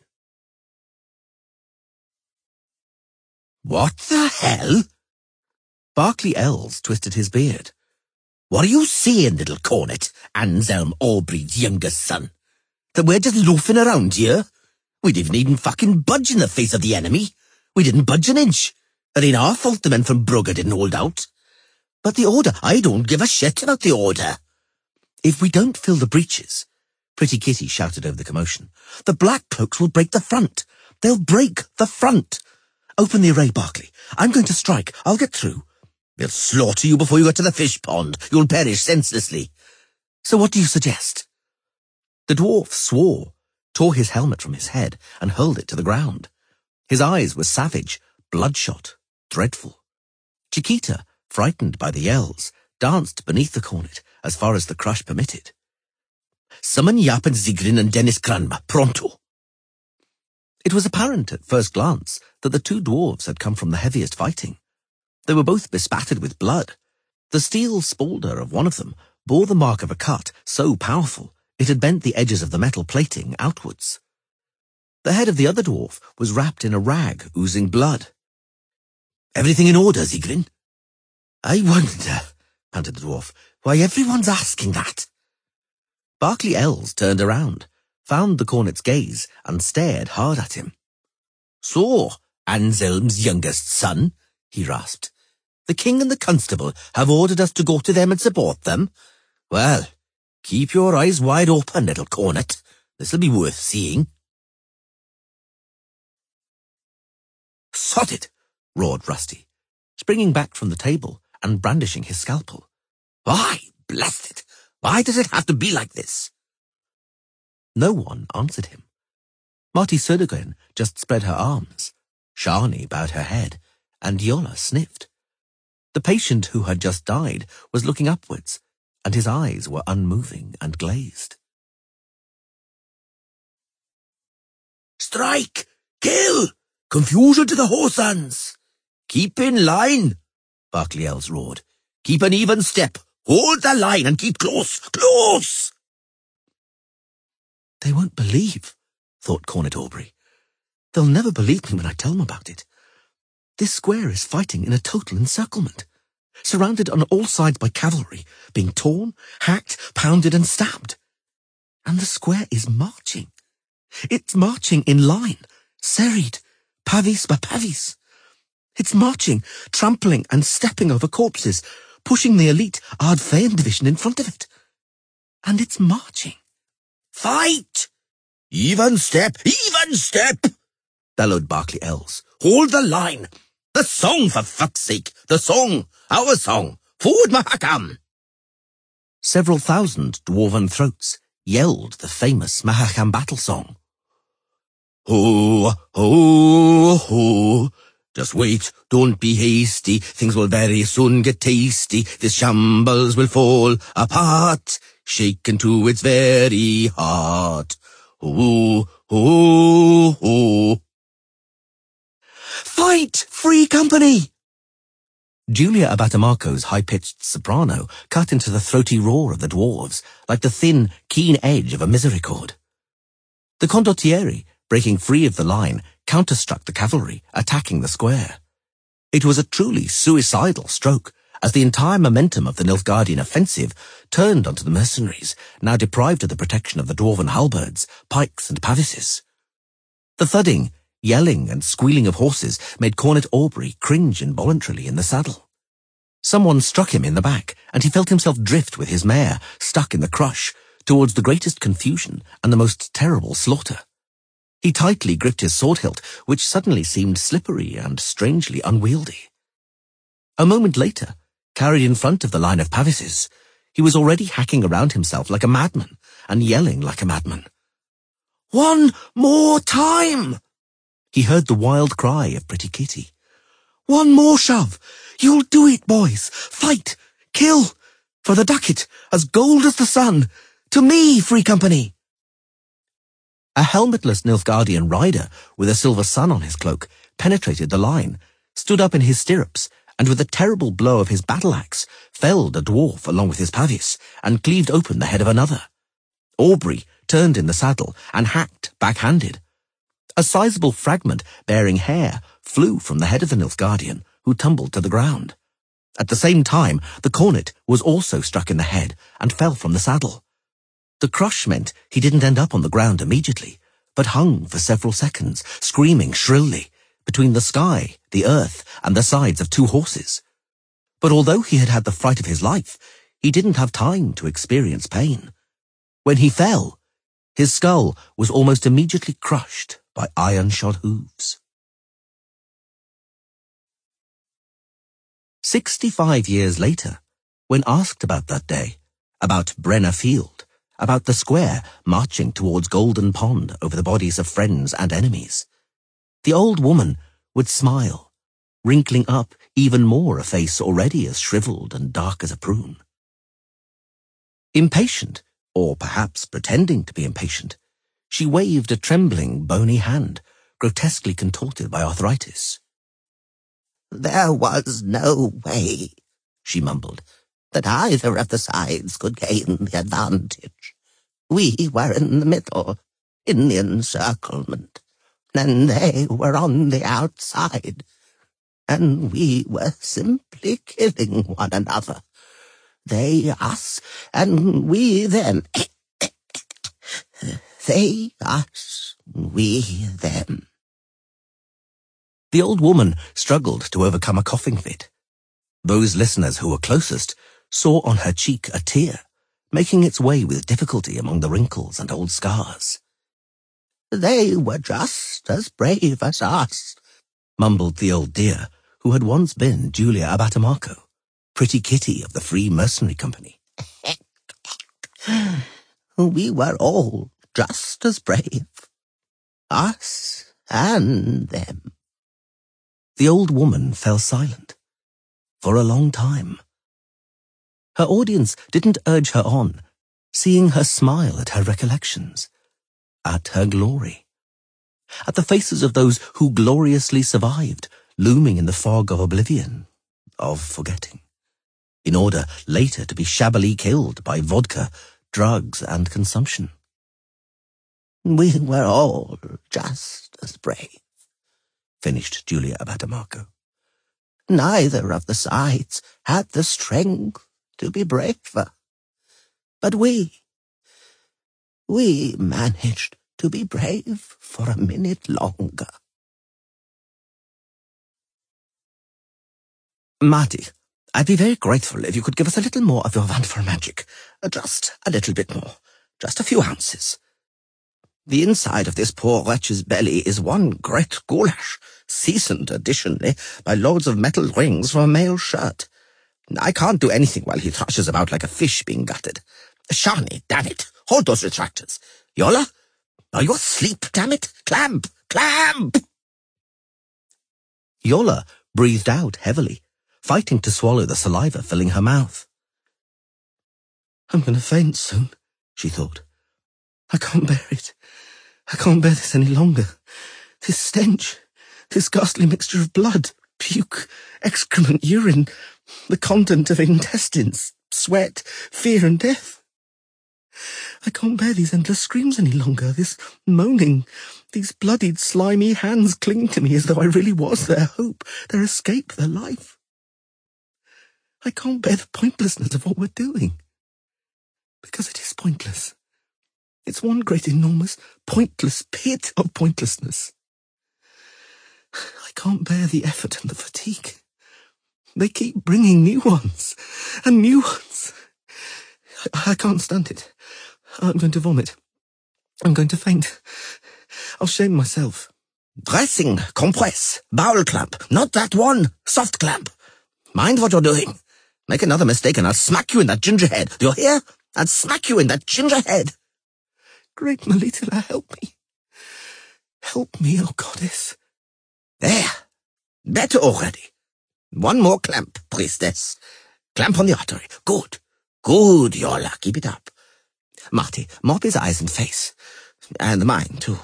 "What the hell?" Berkeley Els twisted his beard. "What are you saying, little cornet, Anselm Aubrey's youngest son? That we're just loafing around here? We didn't even fucking budge in the face of the enemy. We didn't budge an inch. It ain't our fault the men from Brugge didn't hold out. But the order, I don't give a shit about the order." "If we don't fill the breaches," Pretty Kitty shouted over the commotion, "the black cloaks will break the front. They'll break the front. Open the array, Berkeley. I'm going to strike. I'll get through." "They'll slaughter you before you get to the fish pond. You'll perish senselessly." "So what do you suggest?" The dwarf swore, tore his helmet from his head, and hurled it to the ground. His eyes were savage, bloodshot, dreadful. Chiquita, frightened by the yells, danced beneath the cornet as far as the crush permitted. Summon Jaap and Sigrun and Dennis Cranmer, pronto. It was apparent at first glance that the two dwarves had come from the heaviest fighting. They were both bespattered with blood. The steel spalder of one of them bore the mark of a cut so powerful it had bent the edges of the metal plating outwards. The head of the other dwarf was wrapped in a rag oozing blood. Everything in order, Sigrun? I wonder, panted the dwarf, why everyone's asking that. Barclay Els turned around, found the cornet's gaze, and stared hard at him. So, Anselm's youngest son, he rasped. The king and the constable have ordered us to go to them and support them. Well, keep your eyes wide open, little cornet. This'll be worth seeing. Sod it, roared Rusty, springing back from the table and brandishing his scalpel. Why, blast it, why does it have to be like this? No one answered him. Marty Södergren just spread her arms. Shani bowed her head, and Yola sniffed. The patient who had just died was looking upwards, and his eyes were unmoving and glazed. Strike! Kill! Confusion to the Horsans! Keep in line, Barclay Els roared. Keep an even step. Hold the line and keep close, close! They won't believe, thought Cornet Aubrey. They'll never believe me when I tell them about it. This square is fighting in a total encirclement, surrounded on all sides by cavalry, being torn, hacked, pounded and stabbed. And the square is marching. It's marching in line, serried, pavis by pavis. It's marching, trampling and stepping over corpses, pushing the elite Ard Féin division in front of it. And it's marching. Fight! Even step, even step! Bellowed Barclay Els. Hold the line! The song, for fuck's sake! The song! Our song! Forward, Mahakam! Several thousand dwarven throats yelled the famous Mahakam battle song. Ho, ho, ho! Just wait, don't be hasty, things will very soon get tasty, this shambles will fall apart, shaken to its very heart. Ho, ho, ho! Fight, Free Company! Julia Abatamarco's high-pitched soprano cut into the throaty roar of the dwarves, like the thin, keen edge of a misericord. The condottieri, breaking free of the line, counterstruck the cavalry, attacking the square. It was a truly suicidal stroke, as the entire momentum of the Nilfgaardian offensive turned onto the mercenaries, now deprived of the protection of the dwarven halberds, pikes and pavises. The thudding, yelling and squealing of horses made Cornet Aubrey cringe involuntarily in the saddle. Someone struck him in the back, and he felt himself drift with his mare, stuck in the crush, towards the greatest confusion and the most terrible slaughter. He tightly gripped his sword hilt, which suddenly seemed slippery and strangely unwieldy. A moment later, carried in front of the line of pavises, he was already hacking around himself like a madman and yelling like a madman. One more time! He heard the wild cry of Pretty Kitty. One more shove! You'll do it, boys! Fight! Kill! For the ducat, as gold as the sun! To me, Free Company! A helmetless Nilfgaardian rider with a silver sun on his cloak penetrated the line, stood up in his stirrups, and with a terrible blow of his battle-axe felled a dwarf along with his pavis and cleaved open the head of another. Aubrey turned in the saddle and hacked backhanded. A sizable fragment bearing hair flew from the head of the Nilfgaardian, who tumbled to the ground. At the same time, the cornet was also struck in the head and fell from the saddle. The crush meant he didn't end up on the ground immediately, but hung for several seconds, screaming shrilly, between the sky, the earth, and the sides of two horses. But although he had had the fright of his life, he didn't have time to experience pain. When he fell, his skull was almost immediately crushed by iron-shod hooves. Sixty-five years later, when asked about that day, about Brenner Field, about the square marching towards Golden Pond over the bodies of friends and enemies, the old woman would smile, wrinkling up even more a face already as shriveled and dark as a prune. Impatient, Or perhaps pretending to be impatient, she waved a trembling, bony hand, grotesquely contorted by arthritis. "There was no way," she mumbled, "that either of the sides could gain the advantage. We were in the middle, in the encirclement, and they were on the outside, and we were simply killing one another. They us, and we them. They us, we them." The old woman struggled to overcome a coughing fit. Those listeners who were closest saw on her cheek a tear, making its way with difficulty among the wrinkles and old scars. "They were just as brave as us," mumbled the old dear, who had once been Julia Abatemarco, pretty Kitty of the Free Mercenary Company. "We were all just as brave. Us and them." The old woman fell silent. For a long time. Her audience didn't urge her on, seeing her smile at her recollections, at her glory, at the faces of those who gloriously survived, looming in the fog of oblivion, of forgetting, in order later to be shabbily killed by vodka, drugs, and consumption. "We were all just as brave," finished Julia Abatemarco. "Neither of the sides had the strength to be braver. But we, we managed to be brave for a minute longer." Marty, I'd be very grateful if you could give us a little more of your wonderful magic. Just a little bit more. Just a few ounces. The inside of this poor wretch's belly is one great goulash, seasoned additionally by loads of metal rings from a male shirt. I can't do anything while he thrashes about like a fish being gutted. Shani, damn it, hold those retractors. Yola, are you asleep, damn it? Clamp, clamp! Yola breathed out heavily, fighting to swallow the saliva filling her mouth. "I'm going to faint soon," she thought. "I can't bear it. I can't bear this any longer. This stench, this ghastly mixture of blood, puke, excrement, urine, the content of intestines, sweat, fear and death. I can't bear these endless screams any longer, this moaning, these bloodied, slimy hands clinging to me as though I really was their hope, their escape, their life. I can't bear the pointlessness of what we're doing. Because it is pointless. It's one great, enormous, pointless pit of pointlessness. I can't bear the effort and the fatigue. They keep bringing new ones, and new ones. I, I can't stand it. I'm going to vomit. I'm going to faint. I'll shame myself." "Dressing, compress, bowel clamp, not that one, soft clamp. Mind what you're doing. Make another mistake and I'll smack you in that ginger head. Do you hear? I'll smack you in that ginger head." "Great Melitele, help me. Help me, oh goddess." "There. Better already. One more clamp, priestess. Clamp on the artery. Good. Good, Yola. Keep it up. Marty, mop his eyes and face. And mine, too."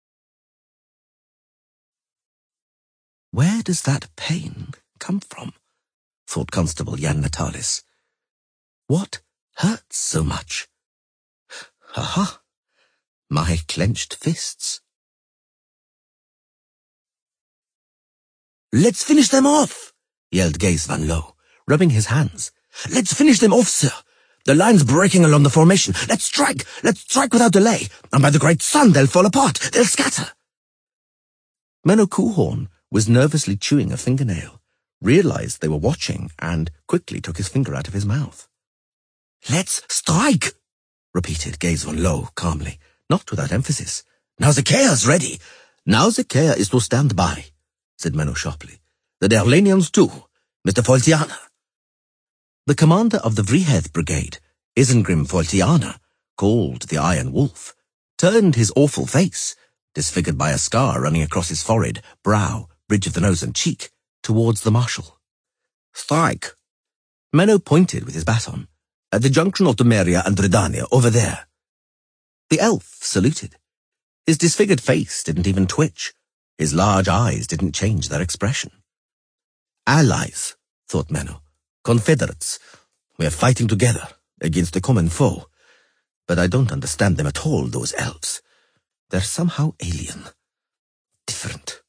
Where does that pain come from? Thought Constable Jan Natalis. What hurts so much? Aha! My clenched fists. "Let's finish them off!" yelled Gaze Van Loo, rubbing his hands. "Let's finish them off, sir. The line's breaking along the formation. Let's strike! Let's strike without delay! And by the great sun, they'll fall apart! They'll scatter!" Menno Coehorn was nervously chewing a fingernail, realized they were watching, and quickly took his finger out of his mouth. "Let's strike!" repeated Gaze Van Loo calmly, not without emphasis. "Now the Kea's ready. Now the Kea is to stand by," said Menno sharply. "The Derlanians too, Mister Voltiana." The commander of the Vrihed Brigade, Isengrim Voltiana, called the Iron Wolf, turned his awful face, disfigured by a scar running across his forehead, brow, bridge of the nose and cheek, towards the marshal. "Strike!" Menno pointed with his baton. At the junction of Temeria and Redania, over there. The elf saluted. His disfigured face didn't even twitch. His large eyes didn't change their expression. Allies, thought Menno. Confederates. We're fighting together against a common foe. But I don't understand them at all, those elves. They're somehow alien. Different.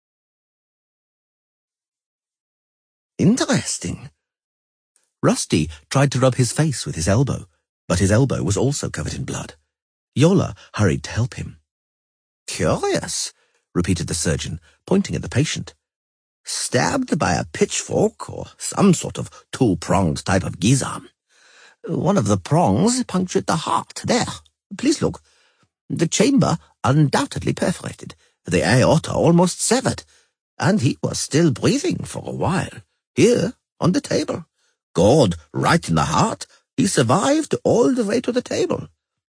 Interesting. Rusty tried to rub his face with his elbow, but his elbow was also covered in blood. Yola hurried to help him. Curious, repeated the surgeon, pointing at the patient. Stabbed by a pitchfork or some sort of two-pronged type of gizam. One of the prongs punctured the heart. There, please look. The chamber undoubtedly perforated, the aorta almost severed, and he was still breathing for a while. Here, on the table. Gored right in the heart. He survived all the way to the table.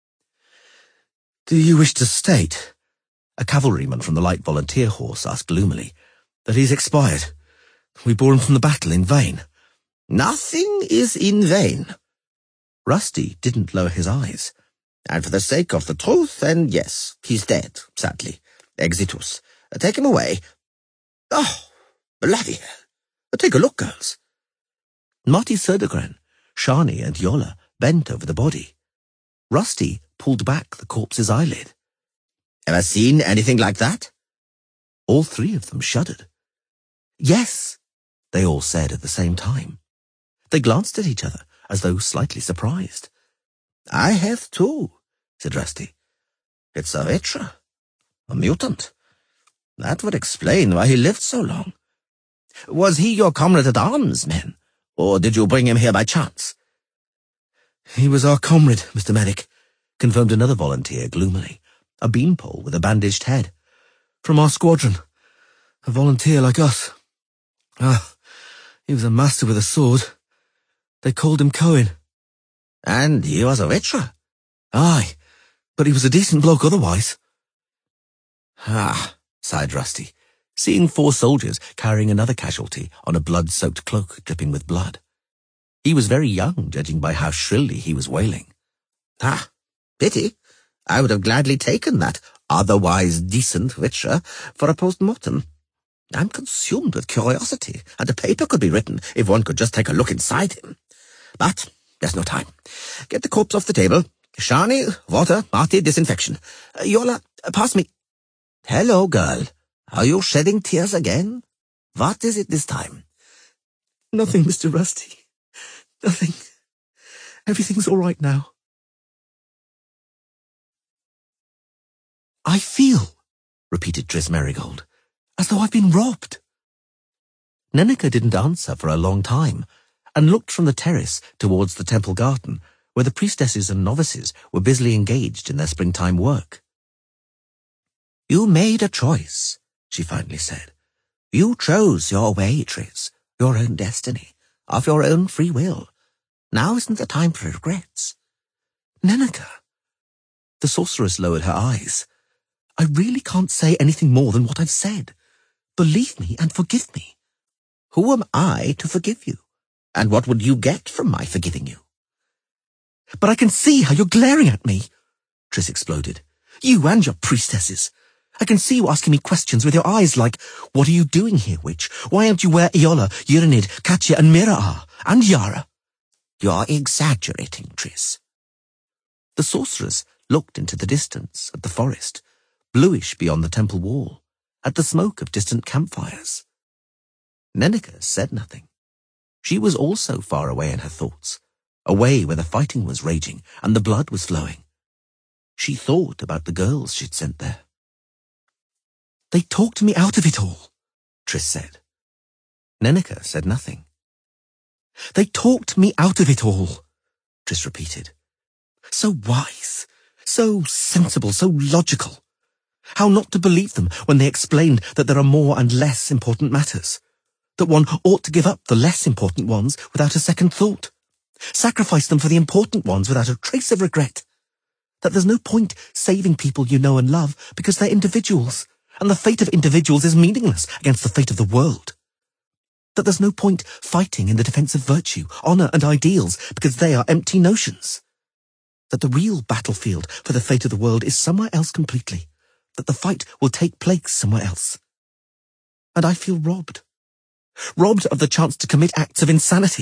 Do you wish to state, a cavalryman from the light volunteer horse asked gloomily, that he's expired? We bore him from the battle in vain. Nothing is in vain. Rusty didn't lower his eyes. And for the sake of the truth, then yes, he's dead, sadly. Exitus. Take him away. Oh, bloody hell. Take a look, girls. Marty Södergren, Shani and Yola bent over the body. Rusty pulled back the corpse's eyelid. Ever seen anything like that? All three of them shuddered. Yes, they all said at the same time. They glanced at each other as though slightly surprised. I have too, said Rusty. It's a Vitra, a mutant. That would explain why he lived so long. Was he your comrade at arms, men, or did you bring him here by chance? He was our comrade, Mister Medic, confirmed another volunteer gloomily, a beanpole with a bandaged head. From our squadron, a volunteer like us. Ah, he was a master with a sword. They called him Cohen. And he was a Vitra? Aye, but he was a decent bloke otherwise. Ah, sighed Rusty, seeing four soldiers carrying another casualty on a blood-soaked cloak dripping with blood. He was very young, judging by how shrilly he was wailing. Ah, pity. I would have gladly taken that otherwise decent Vitra for a post-mortem. I'm consumed with curiosity, and a paper could be written if one could just take a look inside him. But there's no time. Get the corpse off the table. Shani, water, Marty, disinfection. Uh, Yola, pass me. Hello, girl. Are you shedding tears again? What is it this time? Nothing, Mister Rusty. Nothing. Everything's all right now. I feel, repeated Triss Merigold, as though I've been robbed. Nenneke didn't answer for a long time, and looked from the terrace towards the temple garden, where the priestesses and novices were busily engaged in their springtime work. You made a choice, she finally said. You chose your way, Triss, your own destiny, of your own free will. Now isn't the time for regrets. Nenneke. The sorceress lowered her eyes. I really can't say anything more than what I've said. Believe me and forgive me. Who am I to forgive you? And what would you get from my forgiving you? But I can see how you're glaring at me, Triss exploded. You and your priestesses. I can see you asking me questions with your eyes like, what are you doing here, witch? Why aren't you where Iola, Urinid, Katya and Mira are? And Yara? You're exaggerating, Triss. The sorceress looked into the distance at the forest, bluish beyond the temple wall, at the smoke of distant campfires. Nenneke said nothing. She was also far away in her thoughts, away where the fighting was raging and the blood was flowing. She thought about the girls she'd sent there. They talked me out of it all, Triss said. Nenneke said nothing. They talked me out of it all, Triss repeated. So wise, so sensible, so logical. How not to believe them when they explained that there are more and less important matters, that one ought to give up the less important ones without a second thought, sacrifice them for the important ones without a trace of regret, that there's no point saving people you know and love because they're individuals, and the fate of individuals is meaningless against the fate of the world. That there's no point fighting in the defense of virtue, honor, and ideals because they are empty notions. That the real battlefield for the fate of the world is somewhere else completely. That the fight will take place somewhere else. And I feel robbed. Robbed of the chance to commit acts of insanity.